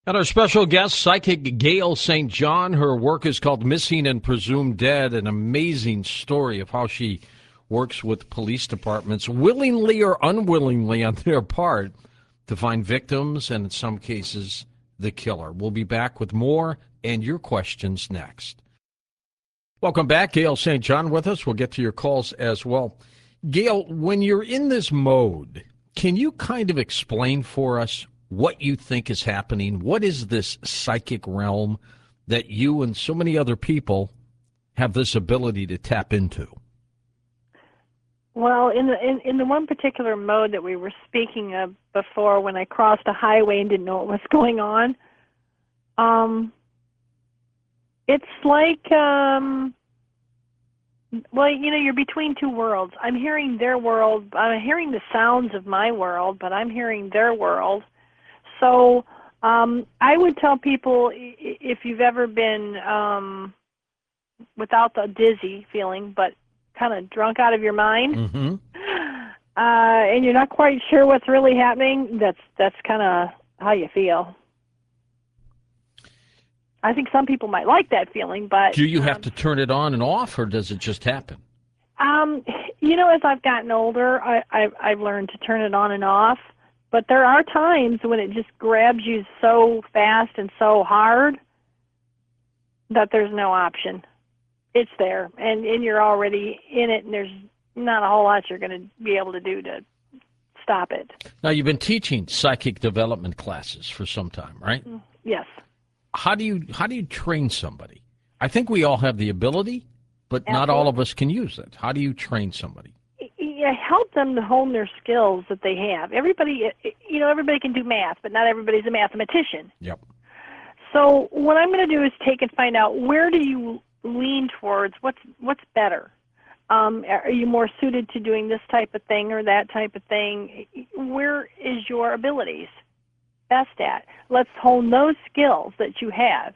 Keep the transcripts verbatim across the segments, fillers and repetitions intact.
And our special guest, psychic Gail Saint John. Her work is called Missing and Presumed Dead, an amazing story of how she works with police departments, willingly or unwillingly on their part, to find victims and, in some cases, the killer. We'll be back with more and your questions next. Welcome back. Gail Saint John with us. We'll get to your calls as well. Gail, when you're in this mode, can you kind of explain for us what you think is happening? What is this psychic realm that you and so many other people have this ability to tap into? Well, in the in, in the one particular mode that we were speaking of before, when I crossed a highway and didn't know what was going on, um, it's like, um, well, you know, you're between two worlds. I'm hearing their world. I'm hearing the sounds of my world, but I'm hearing their world. So um, I would tell people, if you've ever been um, without the dizzy feeling, but kind of drunk out of your mind, Mm-hmm. uh, and you're not quite sure what's really happening, that's that's kind of how you feel. I think some people might like that feeling, but Do you have um, to turn it on and off, or does it just happen? um, you know, as I've gotten older, I, I've, I've learned to turn it on and off. But there are times when it just grabs you so fast and so hard that there's no option. It's there, and, and you're already in it, and there's not a whole lot you're going to be able to do to stop it. Now, you've been teaching psychic development classes for some time, right? Yes. How do you how do you train somebody? I think we all have the ability, but not all of Absolutely. us can use it. How do you train somebody? Yeah, help them to hone their skills that they have. Everybody, you know, everybody can do math, but not everybody's a mathematician. Yep. So what I'm going to do is take and find out, where do you lean towards? What's what's better? Um, are you more suited to doing this type of thing or that type of thing? Where is your abilities best at? Let's hone those skills that you have.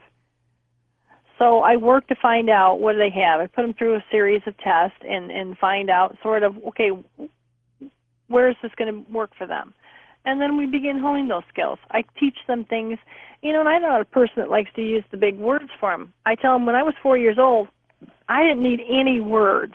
So I work to find out what do they have. I put them through a series of tests and, and find out sort of, okay, where is this going to work for them? And then we begin honing those skills. I teach them things, you know, and I'm not a person that likes to use the big words for them. I tell them, when I was four years old, I didn't need any words.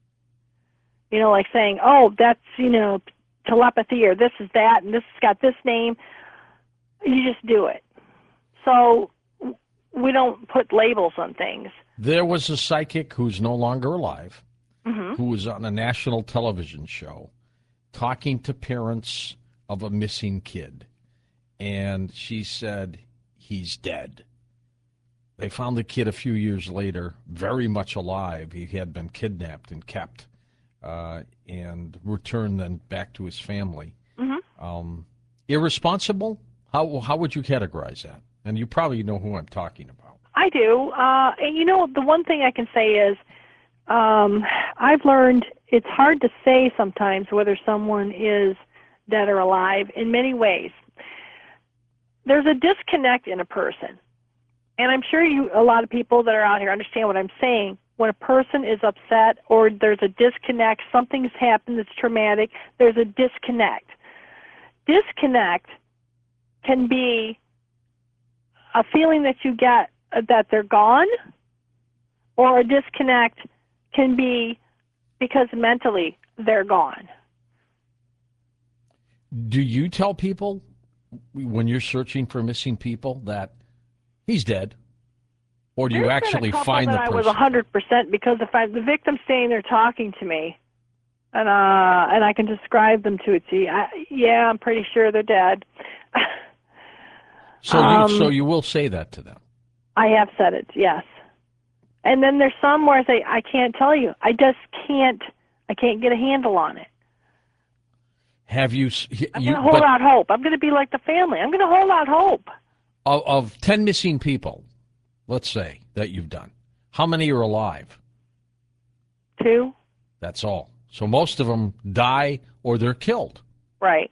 You know, like saying, oh, that's, you know, telepathy, or this is that, and this has got this name. You just do it. So we don't put labels on things. There was a psychic who's no longer alive, Mm-hmm. who was on a national television show talking to parents of a missing kid. And she said, he's dead. They found the kid a few years later, very much alive. He had been kidnapped and kept uh, and returned then back to his family. Mm-hmm. Um, irresponsible? How, how would you categorize that? And you probably know who I'm talking about. I do. Uh, and, you know, the one thing I can say is um, I've learned it's hard to say sometimes whether someone is dead or alive in many ways. There's a disconnect in a person. And I'm sure you, a lot of people that are out here understand what I'm saying. When a person is upset or there's a disconnect, something's happened that's traumatic, there's a disconnect. Disconnect can be a feeling that you get that they're gone, or a disconnect can be because mentally they're gone. Do you tell people when you're searching for missing people that he's dead? Or do you There's actually been a couple find the that I was person? one hundred percent, because if I, the victim's staying there talking to me, and uh, and I can describe them to a T, I, yeah, I'm pretty sure they're dead. So you um, so you will say that to them. I have said it, yes. And then there's some where I say, I can't tell you. I just can't. I can't get a handle on it. Have you? s- y- I'm you going to hold but out hope. I'm going to be like the family. I'm going to hold out hope. of, of ten missing people, let's say that you've done, how many are alive? Two? That's all. So most of them die or they're killed. Right.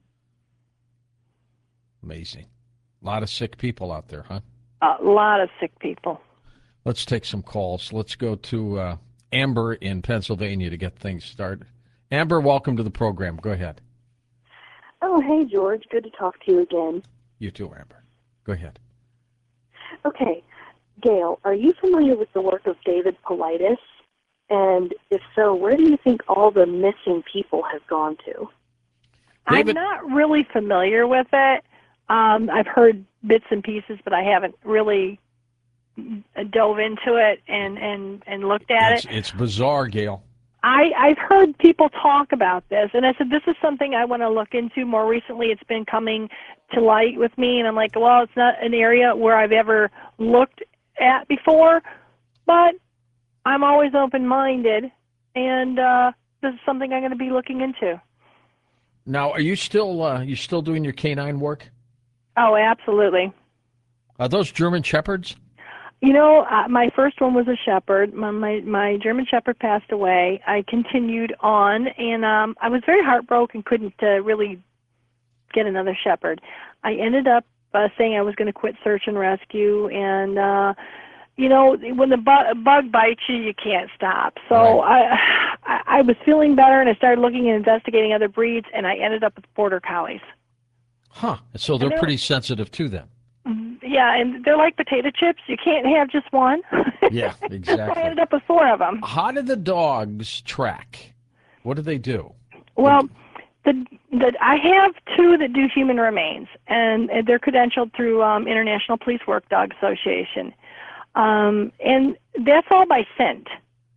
Amazing. A lot of sick people out there, huh? A lot of sick people. Let's take some calls. Let's go to uh, Amber in Pennsylvania to get things started. Amber, welcome to the program. Go ahead. Oh, hey, George. Good to talk to you again. You too, Amber. Go ahead. Okay. Gail, are you familiar with the work of David Paulides? And if so, where do you think all the missing people have gone to? David- I'm not really familiar with it. Um, I've heard bits and pieces, but I haven't really dove into it and, and, and looked at It's, it. it's bizarre, Gail. I, I've heard people talk about this, and I said, this is something I want to look into. More recently, it's been coming to light with me, and I'm like, well, it's not an area where I've ever looked at before, but I'm always open-minded, and uh, this is something I'm going to be looking into. Now, are you still uh, you still doing your canine work? Oh, absolutely. Are those German Shepherds? You know, uh, my first one was a shepherd. My, my my German shepherd passed away. I continued on, and um, I was very heartbroken. Couldn't uh, really get another shepherd. I ended up uh, saying I was going to quit search and rescue, and uh, you know, when the bu- bug bites you, you can't stop. So Right. I, I I was feeling better, and I started looking and investigating other breeds, and I ended up with border collies. Huh. So they're they're- pretty sensitive to them. Yeah, and they're like potato chips. You can't have just one. Yeah, I exactly. ended up with four of them. How do the dogs track? What do they do? Well, the, the I have two that do human remains, and they're credentialed through um, International Police Work Dog Association, um, and that's all by scent.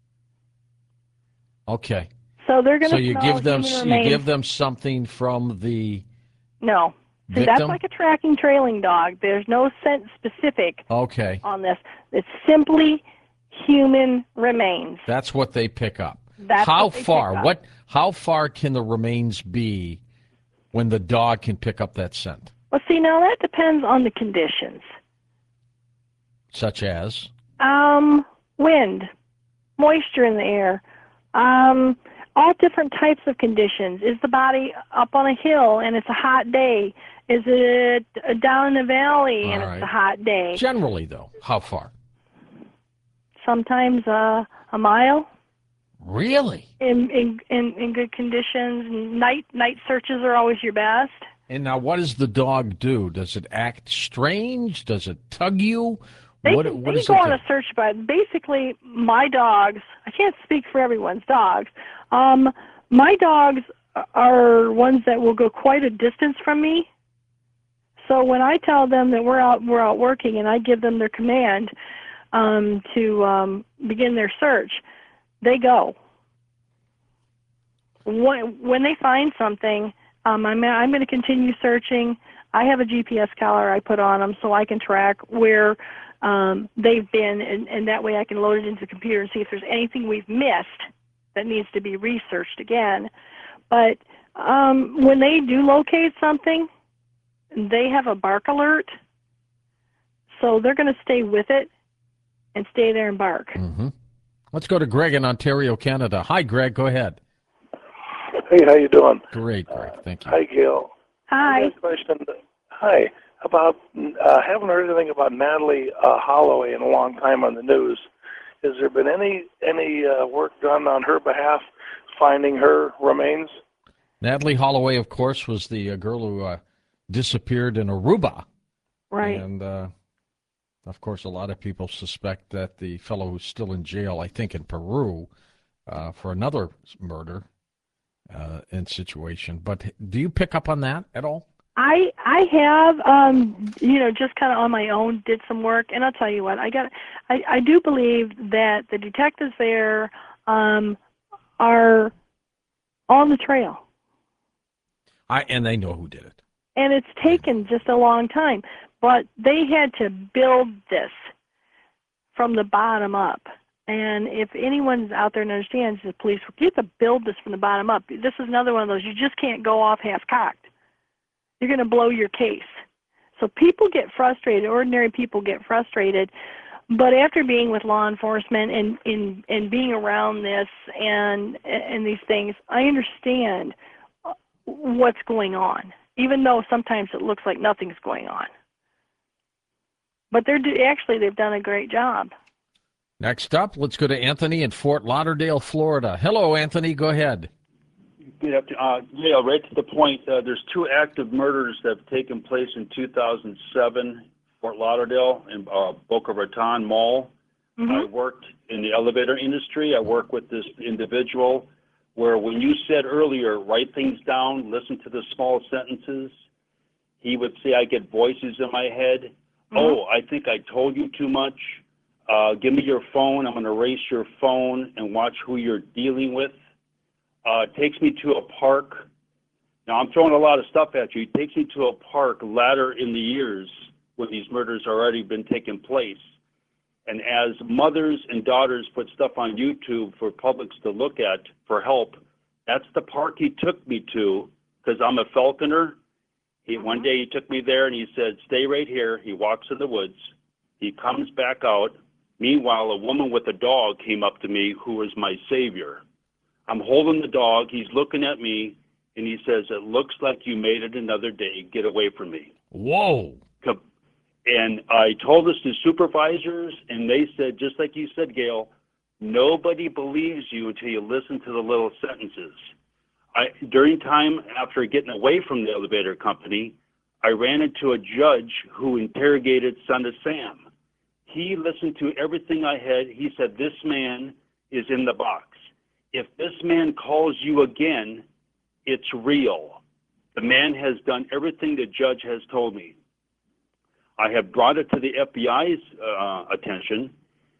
Okay. So they're going So to you smell give them human you remains. give them something from the No, see, that's victim? like a tracking trailing dog. There's no scent specific Okay. on this. It's simply human remains. That's what they pick up. That's how what they pick far? up. What how far can the remains be when the dog can pick up that scent? Well, see, now that depends on the conditions. Such as? Um, wind, moisture in the air, um, all different types of conditions. Is the body up on a hill and it's a hot day? Is it down in the valley and All it's right. a hot day? Generally though, how far? Sometimes uh, a mile Really? in, in in in good conditions. Night night searches are always your best. And now what does the dog do? Does it act strange? Does it tug you? They, what can- what they does go it on do? a search, but basically, my dogs, I can't speak for everyone's dogs. Um, my dogs are ones that will go quite a distance from me. So when I tell them that we're out, we're out working, and I give them their command um, to um, begin their search, they go. When, when they find something, um, I'm, I'm going to continue searching. I have a G P S collar I put on them so I can track where um, they've been, and, and that way I can load it into the computer and see if there's anything we've missed that needs to be researched again. But um, when they do locate something, they have a bark alert, so they're going to stay with it and stay there and bark. Mm-hmm. Let's go to Greg in Ontario, Canada. Hi, Greg. Go ahead. Hey, how you doing? Great, Greg. Thank you. Hi, Gail. I Hi. have a question. Hi. About, uh, haven't heard anything about Natalie uh, Holloway in a long time on the news. Has there been any any uh, work done on her behalf, finding her remains? Natalie Holloway, of course, was the uh, girl who uh, disappeared in Aruba. Right. And, uh, of course, a lot of people suspect that the fellow who's still in jail, I think in Peru, uh, for another murder uh, and situation. But do you pick up on that at all? I I have um you know just kind of on my own did some work, and I'll tell you what, I got I I do believe that the detectives there um are on the trail, I and they know who did it. and it's taken just a long time, but they had to build this from the bottom up. And if anyone's out there and understands the police, you have to build this from the bottom up. This is another one of those, you just can't go off half-cocked. You're going to blow your case. So people get frustrated, ordinary people get frustrated, but after being with law enforcement and, and, and being around this and, and these things, I understand what's going on, even though sometimes it looks like nothing's going on. But they're actually, they've done a great job. Next up, let's go to Anthony in Fort Lauderdale, Florida. Hello, Anthony. Go ahead. Good afternoon. Uh, yeah, right to the point. Uh, there's two active murders that have taken place in two thousand seven Fort Lauderdale in uh, Boca Raton Mall. Mm-hmm. I worked in the elevator industry. I worked with this individual where when you said earlier, write things down, listen to the small sentences, he would say, I get voices in my head. Mm-hmm. Oh, I think I told you too much. Uh, give me your phone. I'm going to erase your phone and watch who you're dealing with. Uh, takes me to a park. Now, I'm throwing a lot of stuff at you. He takes me to a park later in the years when these murders already been taking place. And as mothers and daughters put stuff on YouTube for publics to look at for help, that's the park he took me to because I'm a falconer. He, mm-hmm. One day he took me there and he said, stay right here. He walks in the woods. He comes back out. Meanwhile, a woman with a dog came up to me who was my savior. I'm holding the dog. He's looking at me, and he says, it looks like you made it another day. Get away from me. Whoa. And I told this to supervisors, and they said, just like you said, Gail, nobody believes you until you listen to the little sentences. I, during time after getting away from the elevator company, I ran into a judge who interrogated Son of Sam. He listened to everything I had. He said, this man is in the box. If this man calls you again, it's real. The man has done everything the judge has told me. I have brought it to the F B I's uh, attention,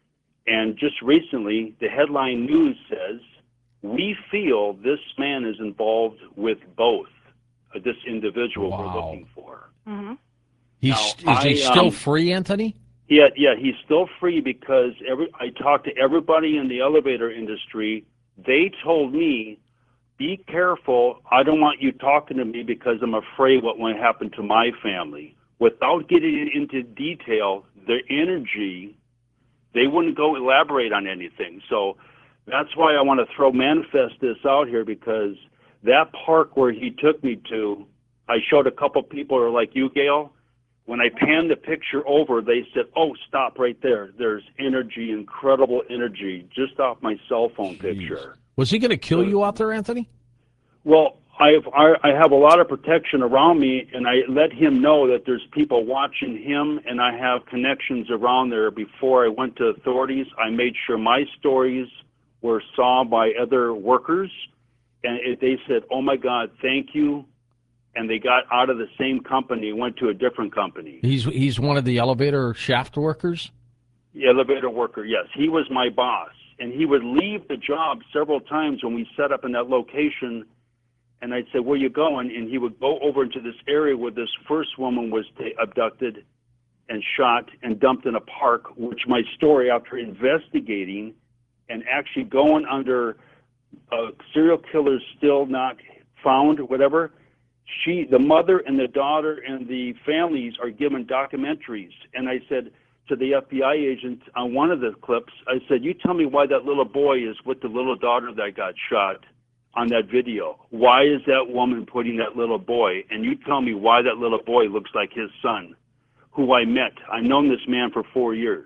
and just recently, the headline news says, we feel this man is involved with both uh, this individual wow. we're looking for. Mm-hmm. He's, now, is he I, still um, free, Anthony? Yeah, yeah, he's still free because every I talked to everybody in the elevator industry. They told me, be careful. I don't want you talking to me because I'm afraid what might happen to my family. Without getting into detail, their energy, they wouldn't go elaborate on anything. So that's why I want to throw manifest this out here because that park where he took me to, I showed a couple people who are like you, Gail. When I panned the picture over, they said, oh, stop right there. There's energy, incredible energy, just off my cell phone Jeez. picture. Was he going to kill you out there, Anthony? Well, I have, I have a lot of protection around me, and I let him know that there's people watching him, and I have connections around there. Before I went to authorities, I made sure my stories were saw by other workers, and it, they said, oh, my God, thank you. And they got out of the same company, went to a different company. He's he's one of the elevator shaft workers? The elevator worker, yes. He was my boss. And he would leave the job several times when we set up in that location. And I'd say, where you going? And he would go over into this area where this first woman was t- abducted and shot and dumped in a park, which my story after investigating and actually going under uh, serial killers still not found or whatever, She, the mother and the daughter and the families are given documentaries. And I said to the F B I agent on one of the clips, I said, you tell me why that little boy is with the little daughter that got shot on that video. Why is that woman putting that little boy? And you tell me why that little boy looks like his son, who I met. I've known this man for four years.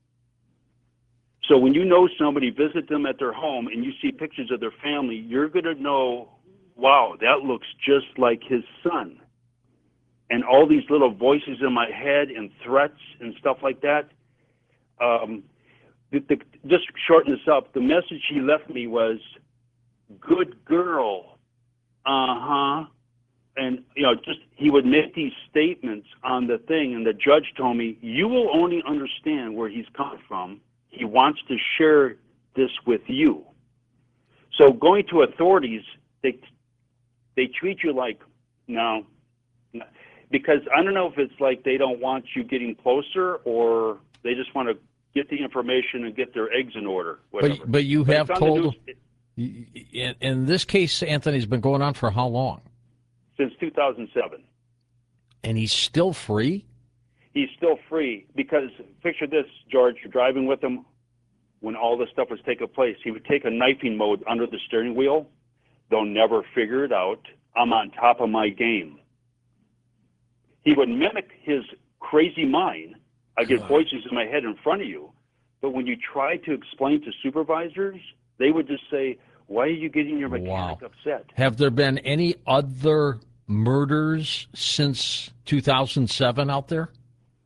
So when you know somebody, visit them at their home, and you see pictures of their family, you're going to know, wow, that looks just like his son. And all these little voices in my head and threats and stuff like that. Um, the, the, just shorten this up, the message he left me was, good girl, uh-huh. And, you know, just he would make these statements on the thing, and the judge told me, you will only understand where he's coming from. He wants to share this with you. So going to authorities, they they treat you like, no, no, because I don't know if it's like they don't want you getting closer or they just want to get the information and get their eggs in order, whatever. But, but you but have told, news, in, in this case, Anthony's been going on for how long? Since two thousand seven. And he's still free? He's still free because, picture this, George, you're driving with him when all this stuff was taking place. He would take a knifing mode under the steering wheel. They'll never figure it out. I'm on top of my game. He would mimic his crazy mind. I get God. voices in my head in front of you. But when you try to explain to supervisors, they would just say, why are you getting your mechanic wow. upset? Have there been any other murders since two thousand seven out there?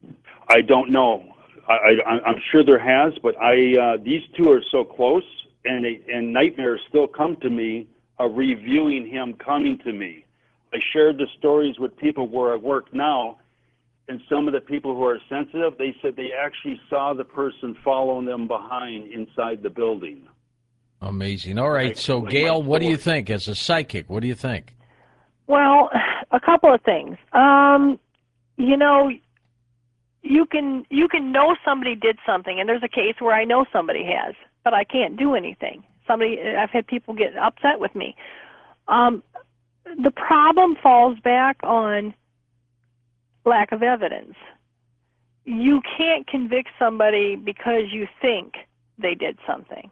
I don't know. I, I, I'm sure there has, but I uh, these two are so close, and it, and nightmares still come to me of reviewing him coming to me. I shared the stories with people where I work now, and some of the people who are sensitive, they said they actually saw the person following them behind inside the building. Amazing. All right, Like- so like Gail, my what do you story. think as a psychic? What do you think? Well, a couple of things. Um, you know, you can you can know somebody did something, and there's a case where I know somebody has, but I can't do anything. Somebody, I've had people get upset with me. Um, the problem falls back on lack of evidence. You can't convict somebody because you think they did something.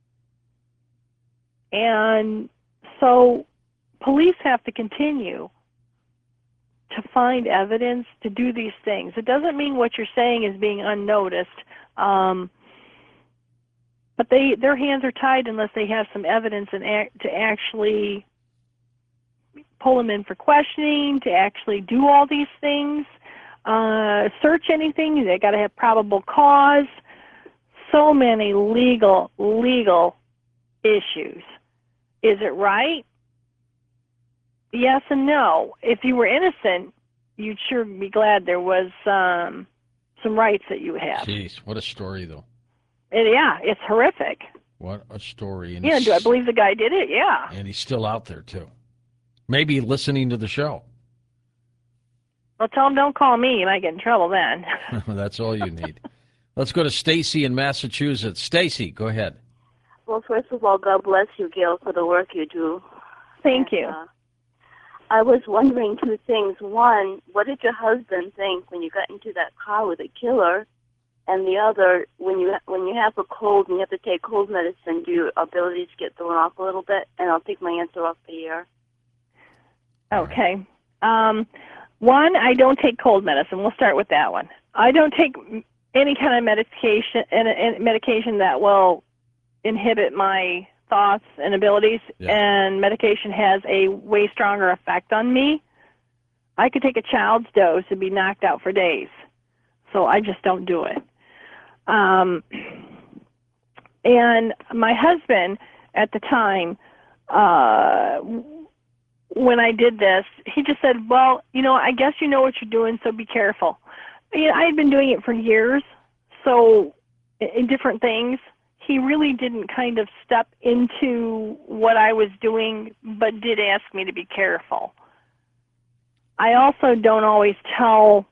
And so police have to continue to find evidence to do these things. It doesn't mean what you're saying is being unnoticed, um, but they their hands are tied unless they have some evidence and act, to actually pull them in for questioning, to actually do all these things, uh, search anything. They got to have probable cause. So many legal legal issues. Is it right? Yes and no. If you were innocent, you'd sure be glad there was um, some rights that you have. Jeez, what a story, though. And yeah, it's horrific. What a story. And Yeah, he's- do I believe the guy did it? Yeah. And he's still out there, too. Maybe listening to the show. Well, tell him don't call me. You might get in trouble then. That's all you need. Let's go to Stacy in Massachusetts. Stacy, go ahead. Well, first of all, God bless you, Gail, for the work you do. Thank And, you. uh, I was wondering two things. One, what did your husband think when you got into that car with a killer? And the other, when you when you have a cold and you have to take cold medicine, do your abilities get thrown off a little bit? And I'll take my answer off the air. Okay. Um, one, I don't take cold medicine. We'll start with that one. I don't take any kind of medication, medication that will inhibit my thoughts and abilities, Yeah. and medication has a way stronger effect on me. I could take a child's dose and be knocked out for days, so I just don't do it. Um, and my husband at the time, uh, when I did this, he just said, well, you know, I guess you know what you're doing, so be careful. You know, I had been doing it for years, so in different things. He really didn't kind of step into what I was doing, but did ask me to be careful. I also don't always tell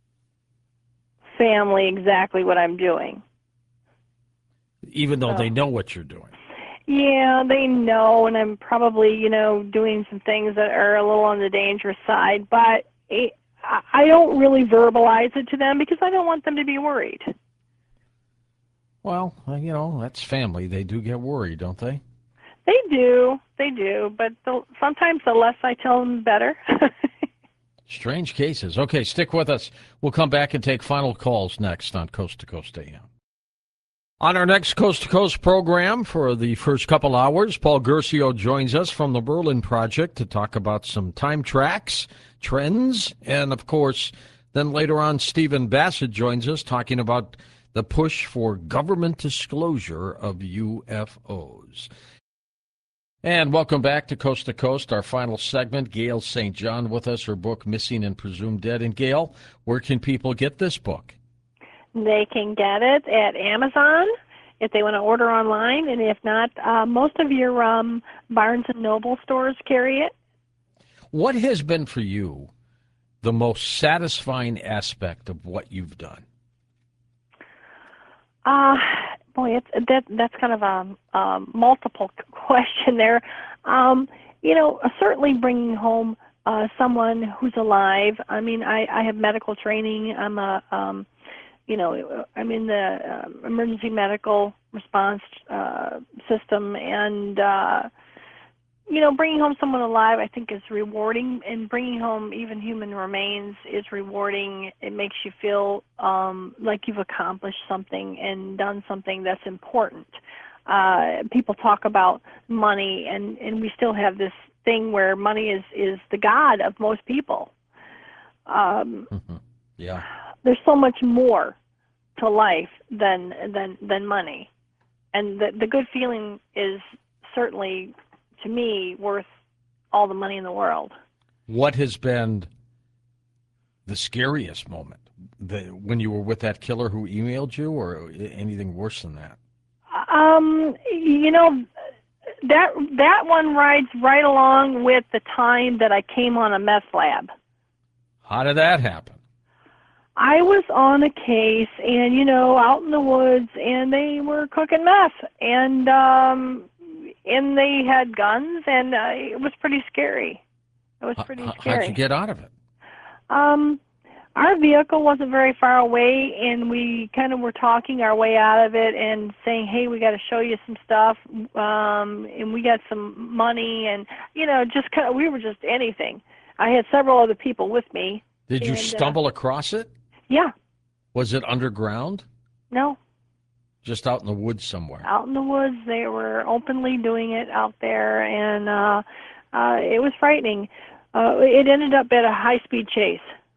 family exactly what I'm doing. Even though Oh. they know what you're doing. Yeah, they know, and I'm probably, you know, doing some things that are a little on the dangerous side, but it, I don't really verbalize it to them because I don't want them to be worried. Well, uh, you know, that's family. They do get worried, don't they? They do, they do, but the, sometimes the less I tell them, the better. Strange cases. Okay, stick with us. We'll come back and take final calls next on Coast to Coast A M. On our next Coast to Coast program for the first couple hours, Paul Gersio joins us from the Berlin Project to talk about some time tracks, trends, and, of course, then later on, Stephen Bassett joins us talking about the push for government disclosure of U F Os. And welcome back to Coast to Coast, our final segment. Gail Saint John with us, her book, Missing and Presumed Dead. And Gail, where can people get this book? They can get it at Amazon if they want to order online, and if not, uh, most of your um, Barnes and Noble stores carry it. What has been for you the most satisfying aspect of what you've done? Uh, boy, it's, that that's kind of a, a multiple question there. Um, you know, certainly bringing home uh, someone who's alive. I mean, I, I have medical training. I'm a, um, you know, I'm in the uh, emergency medical response uh, system, and uh, you know, bringing home someone alive, I think, is rewarding, and bringing home even human remains is rewarding. It makes you feel um, like you've accomplished something and done something that's important. Uh, people talk about money, and, and we still have this thing where money is, is the god of most people. Um, Yeah. there's so much more to life than than than money, and the the good feeling is certainly, to me, worth all the money in the world. What has been the scariest moment? The, when you were with that killer who emailed you, or anything worse than that? Um, you know, that that one rides right along with the time that I came on a meth lab. How did that happen? I was on a case, and you know, out in the woods, and they were cooking meth, and um, and they had guns, and uh, it was pretty scary. It was pretty How, scary. how'd you get out of it? Um, our vehicle wasn't very far away, and we kind of were talking our way out of it and saying, hey, we got to show you some stuff, um, and we got some money, and, you know, just kind of, we were just anything. I had several other people with me. Did you and, stumble uh, across it? Yeah. Was it underground? No. Just out in the woods somewhere? Out in the woods. They were openly doing it out there, and uh, uh, it was frightening. Uh, it ended up at a high-speed chase.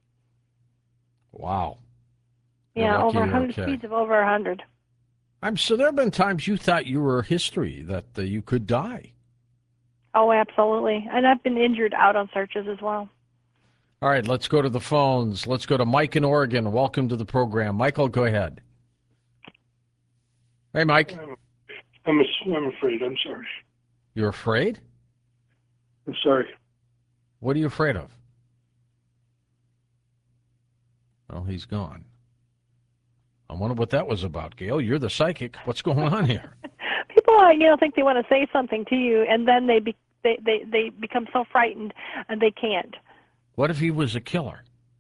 Wow. You're Yeah, lucky over you're one hundred okay. speeds of over one hundred. I'm so there have been times you thought you were history, that uh, you could die. Oh, absolutely. And I've been injured out on searches as well. All right, let's go to the phones. Let's go to Mike in Oregon. Welcome to the program. Michael, go ahead. Hey, Mike. I'm, I'm afraid. I'm sorry. You're afraid? I'm sorry. What are you afraid of? Well, he's gone. I wonder what that was about, Gail. You're the psychic. What's going on here? People, uh, you know, think they want to say something to you, and then they be, they, they they become so frightened, and they can't. What if he was a killer?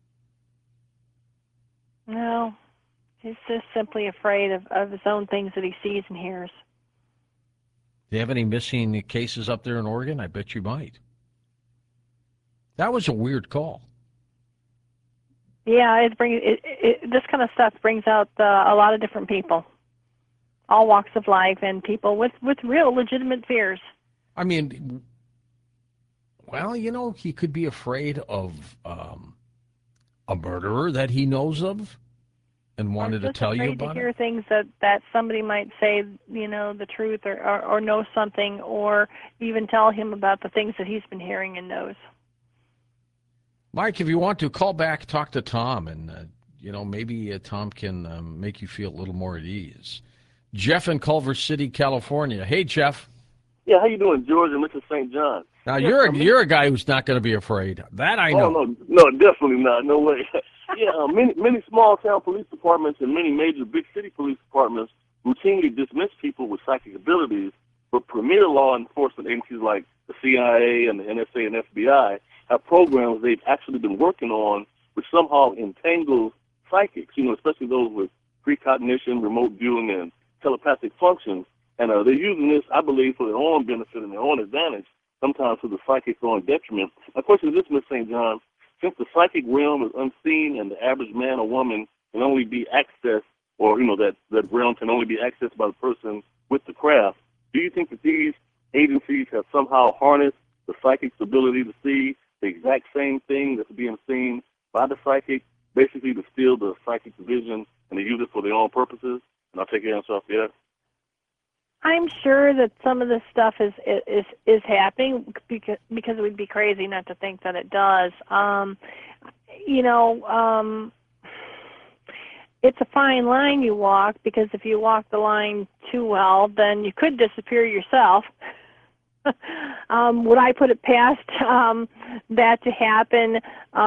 No, he's just simply afraid of, of his own things that he sees and hears. Do you have any missing cases up there in Oregon? I bet you might. That was a weird call. Yeah, it brings it, it, this kind of stuff brings out uh, a lot of different people, all walks of life, and people with, with real legitimate fears. I mean, well, you know, he could be afraid of um, a murderer that he knows of and wanted to tell you Just afraid about to hear it. things that, that somebody might say, you know, the truth, or, or, or know something, or even tell him about the things that he's been hearing and knows. Mike, if you want to, call back, talk to Tom, and, uh, you know, maybe uh, Tom can um, make you feel a little more at ease. Jeff in Culver City, California. Hey, Jeff. Yeah, how you doing, George and Mister Saint John? Now, Yeah, you're, I mean- a, you're a guy who's not going to be afraid. That I know. Oh, no, no, definitely not. No way. yeah, uh, many, many small-town police departments and many major big city police departments routinely dismiss people with psychic abilities, but premier law enforcement agencies like the C I A and the N S A and F B I have programs they've actually been working on which somehow entangles psychics, you know, especially those with precognition, remote viewing, and telepathic functions. And uh, they're using this, I believe, for their own benefit and their own advantage, sometimes for the psychic's own detriment. My question is this, Miz Saint John. Since the psychic realm is unseen and the average man or woman can only be accessed, or, you know, that, that realm can only be accessed by the person with the craft, do you think that these agencies have somehow harnessed the psychic's ability to see the exact same thing that's being seen by the psychic, basically to steal the psychic's vision and to use it for their own purposes? And I'll take your answer off there. I'm sure that some of this stuff is is is happening because because it would be crazy not to think that it does. Um, you know, um, it's a fine line you walk, because if you walk the line too well, then you could disappear yourself. um, would I put it past um, that to happen?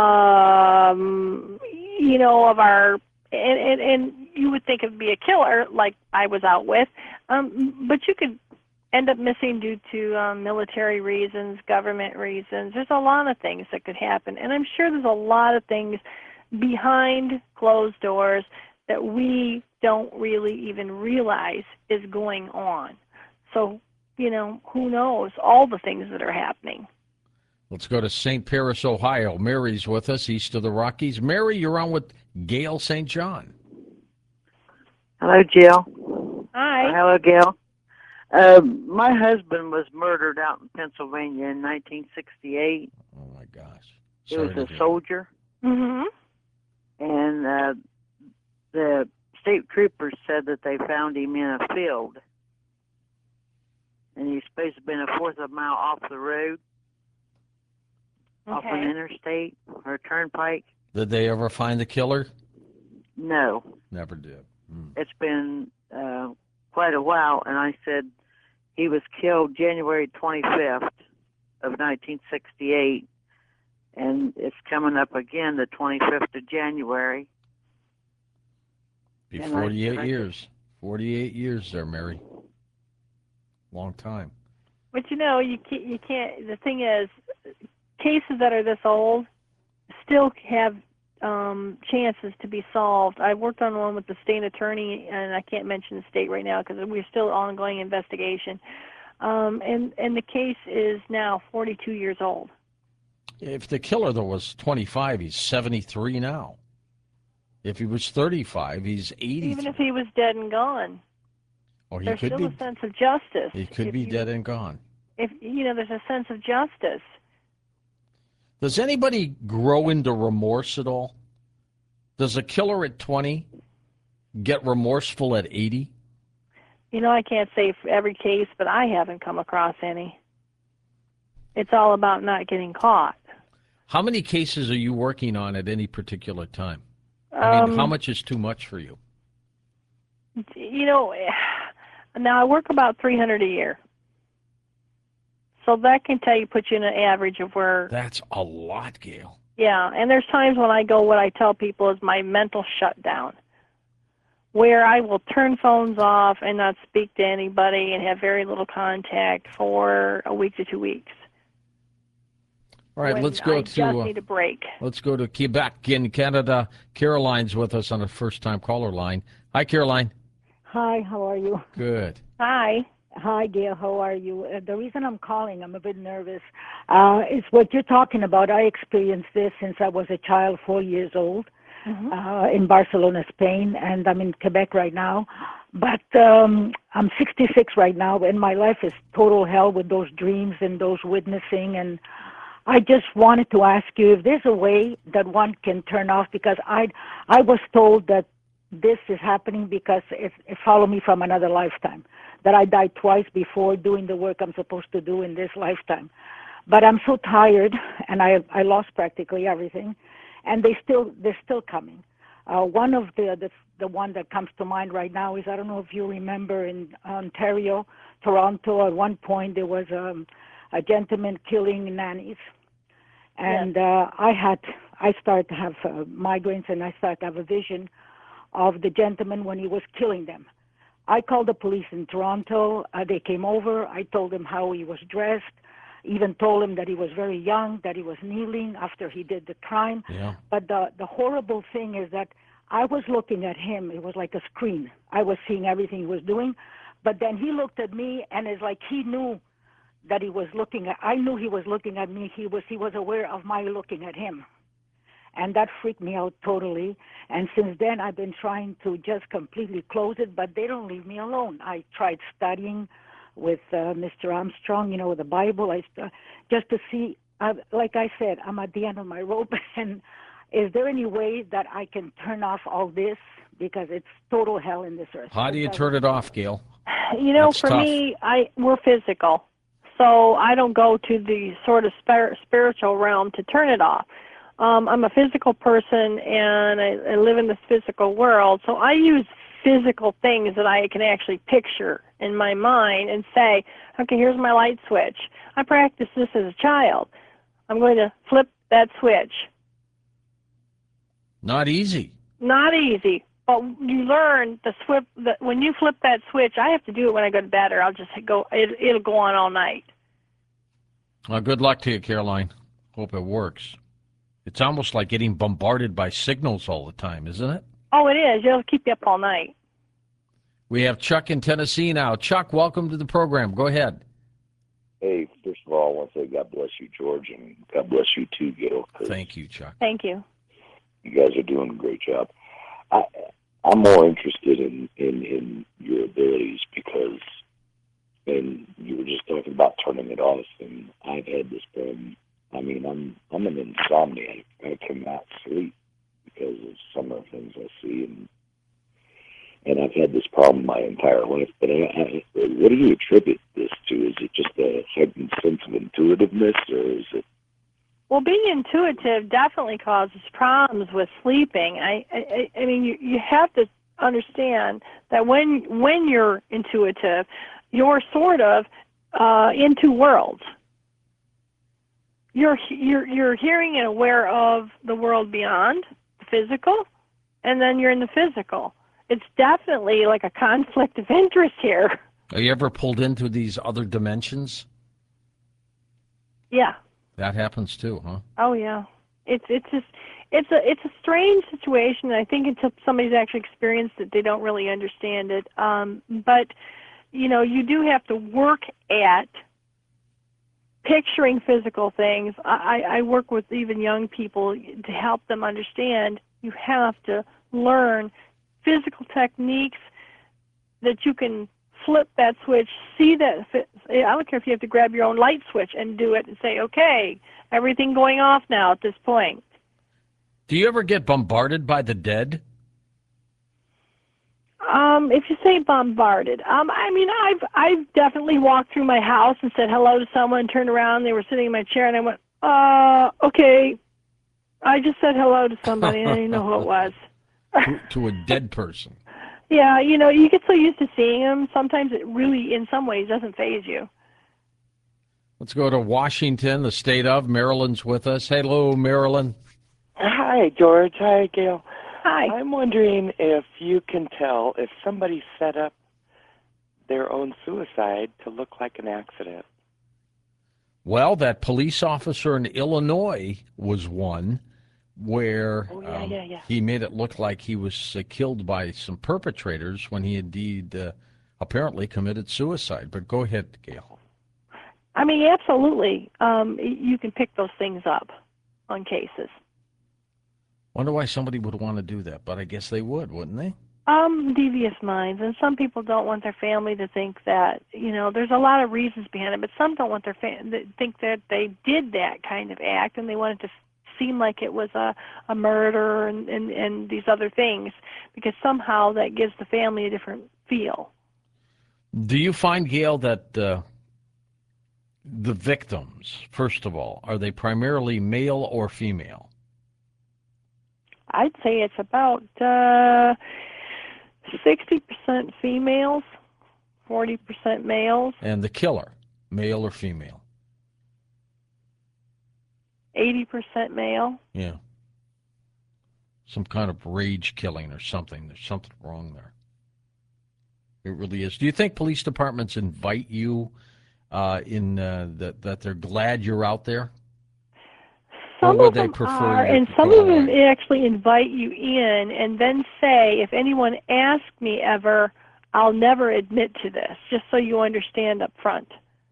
Um, you know, of our and, and and you would think it would be a killer like I was out with, um, but you could end up missing due to um, military reasons, government reasons. There's a lot of things that could happen, and I'm sure there's a lot of things behind closed doors that we don't really even realize is going on. So, you know, who knows all the things that are happening. Let's go to Saint Paris, Ohio. Mary's with us, east of the Rockies. Mary, you're on with Gail Saint John. Hello, Jill. Hi. Uh, hello, Gail. Uh, my husband was murdered out in Pennsylvania in nineteen sixty-eight. Oh, my gosh. He Sorry was to a hear soldier. Mm-hmm. and uh, the state troopers said that they found him in a field, and he's supposed to have been a fourth of a mile off the road, off an Okay. interstate or a turnpike. Did they ever find the killer? No, Never did. Hmm. it's been uh, quite a while, and I said he was killed January twenty-fifth of nineteen sixty-eight, and it's coming up again the twenty-fifth of January. Be And I- forty-eight I- years. forty-eight years there, Mary. Long time. But you know, you can't, you can't. The thing is, cases that are this old still have um, chances to be solved. I worked on one with the state attorney, and I can't mention the state right now because we're still ongoing investigation. Um, and and the case is now forty-two years old. If the killer, though, was twenty-five, he's seventy-three now. If he was thirty-five, he's eighty-three. Even if he was dead and gone, Or he there's could still be, a sense of justice. he could If be you- dead and gone. If you know, there's a sense of justice. Does anybody grow into remorse at all? Does a killer at twenty get remorseful at eighty? You know, I can't say for every case, but I haven't come across any. It's all about not getting caught. How many cases are you working on at any particular time? I mean, Um, how much is too much for you? You know, now I work about three hundred a year. So that can tell you, put you in an average of where, That's a lot, Gail. yeah. And there's times when I go, what I tell people is my mental shutdown, where I will turn phones off and not speak to anybody and have very little contact for a week to two weeks. All right, when let's go I to just uh, need a break. let's go to Quebec in Canada. Caroline's with us on a first-time caller line. Hi, Caroline. Hi, how are you? Good. Hi. Hi, Gail, how are you? Uh, the reason I'm calling, I'm a bit nervous, uh, is what you're talking about. I experienced this since I was a child, four years old, Mhm. uh, in Barcelona, Spain, and I'm in Quebec right now. But um, I'm sixty-six right now, and my life is total hell with those dreams and those witnessing. And I just wanted to ask you if there's a way that one can turn off, because I, I was told that this is happening because it, it followed me from another lifetime, that I died twice before doing the work I'm supposed to do in this lifetime. But I'm so tired, and I I lost practically everything, and they still they're still coming. Uh, one of the, the the one that comes to mind right now is, I don't know if you remember, in Ontario, Toronto, at one point there was um, a gentleman killing nannies, and uh, I had I started to have uh, migraines, and I started to have a vision of the gentleman when he was killing them. I called the police in Toronto. Uh, they came over. I told them how he was dressed, even told him that he was very young, that he was kneeling after he did the crime. Yeah. But the, the horrible thing is that I was looking at him. It was like a screen. I was seeing everything he was doing. But then he looked at me, and it's like he knew that he was looking at, I knew he was looking at me. He was, he was aware of my looking at him. And that freaked me out totally. And since then, I've been trying to just completely close it, but they don't leave me alone. I tried studying with uh, Mister Armstrong, you know, the Bible, I st- just to see, uh, like I said, I'm at the end of my rope. And is there any way that I can turn off all this? Because it's total hell in this earth. How do you turn it off, Gail? You know, That's for tough. me, I we're physical, so I don't go to the sort of spir- spiritual realm to turn it off. Um, I'm a physical person, and I, I live in this physical world, so I use physical things that I can actually picture in my mind and say, okay, here's my light switch. I practiced this as a child. I'm going to flip that switch. Not easy. Not easy, but you learn the swip. The, when you flip that switch, I have to do it when I go to bed, or I'll just go. It, it'll go on all night. Well, good luck to you, Caroline. Hope it works. It's almost like getting bombarded by signals all the time, isn't it? Oh, it is. It'll keep you up all night. We have Chuck in Tennessee now. Chuck, welcome to the program. Go ahead. Hey, first of all, I want to say God bless you, George, and God bless you too, Gail. 'cause Thank you, Chuck. Thank you. You guys are doing a great job. I, I'm more interested in, in, in your abilities because, and you were just talking about turning it off, and I've had this problem. I mean, I'm I'm an insomniac. I cannot sleep because of some of the things I see, and and I've had this problem my entire life. But I, I, what do you attribute this to? Is it just a heightened sense of intuitiveness, or is it? Well, being intuitive definitely causes problems with sleeping. I, I, I mean, you, you have to understand that when when you're intuitive, you're sort of uh, in two worlds. You're you're you're hearing and aware of the world beyond the physical, and then you're in the physical. It's definitely like a conflict of interest here. Are you ever pulled into these other dimensions? Yeah. That happens too, huh? Oh yeah. It's it's just it's a it's a strange situation. I think until somebody's actually experienced it, they don't really understand it. Um, but you know, you do have to work at picturing physical things. I, I work with even young people to help them understand. You have to learn physical techniques that you can flip that switch, see that. I don't care if you have to grab your own light switch and do it and say, okay, everything going off now at this point. Do you ever get bombarded by the dead? Um, if you say bombarded, um, I mean, I've I've definitely walked through my house and said hello to someone, turned around, they were sitting in my chair, and I went, uh, okay, I just said hello to somebody, and I didn't know who it was. to, to a dead person. Yeah, you know, you get so used to seeing them, sometimes it really, in some ways, doesn't faze you. Let's go to Washington, the state of. Maryland's with us. Hello, Marilyn. Hi, George. Hi, Gail. Hi. I'm wondering if you can tell if somebody set up their own suicide to look like an accident. Well, that police officer in Illinois was one where oh, yeah, um, yeah, yeah. he made it look like he was uh, killed by some perpetrators when he indeed uh, apparently committed suicide. But go ahead, Gail. I mean, absolutely. Um, you can pick those things up on cases. Wonder why somebody would want to do that, but I guess they would, wouldn't they? Um, devious minds, and some people don't want their family to think that, you know, there's a lot of reasons behind it, but some don't want their family to think that they did that kind of act, and they want it to seem like it was a, a murder and, and, and these other things, because somehow that gives the family a different feel. Do you find, Gail, that uh, the victims, first of all, are they primarily male or female? I'd say it's about uh, sixty percent females, forty percent males. And the killer, male or female? eighty percent male. Yeah. Some kind of rage killing or something. There's something wrong there. It really is. Do you think police departments invite you uh, in uh, that that they're glad you're out there? Some or would of they them prefer are, you and to some go of them away? actually invite you in and then say, if anyone asks me ever, I'll never admit to this, just so you understand up front.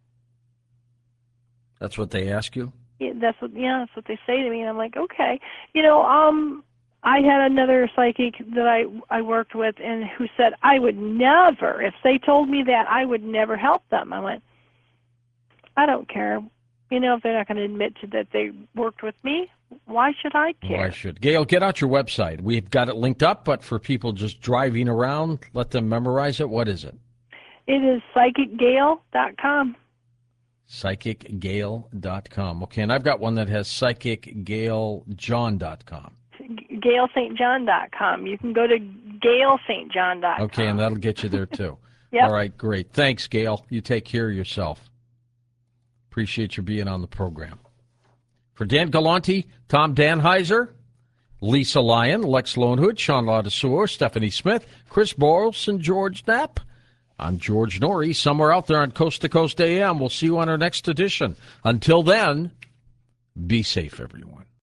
That's what they ask you? Yeah, that's what, yeah, that's what they say to me, and I'm like, okay. You know, um, I had another psychic that I, I worked with and who said, I would never, if they told me that, I would never help them. I went, I don't care. You know, if they're not going to admit to that they worked with me, why should I care? Why should? Gail, get out your website. We've got it linked up, but for people just driving around, let them memorize it. What is it? It is psychic gail dot com. psychic gail dot com. Okay, and I've got one that has psychic gail john dot com. gail st john dot com. You can go to gail st john dot com. Okay, and that'll get you there, too. Yep. All right, great. Thanks, Gail. You take care of yourself. Appreciate you being on the program. For Dan Galante, Tom Danheiser, Lisa Lyon, Lex Lonehood, Sean Ladouceur, Stephanie Smith, Chris Boros, and George Knapp. I'm George Norrie, somewhere out there on Coast to Coast A M. We'll see you on our next edition. Until then, be safe, everyone.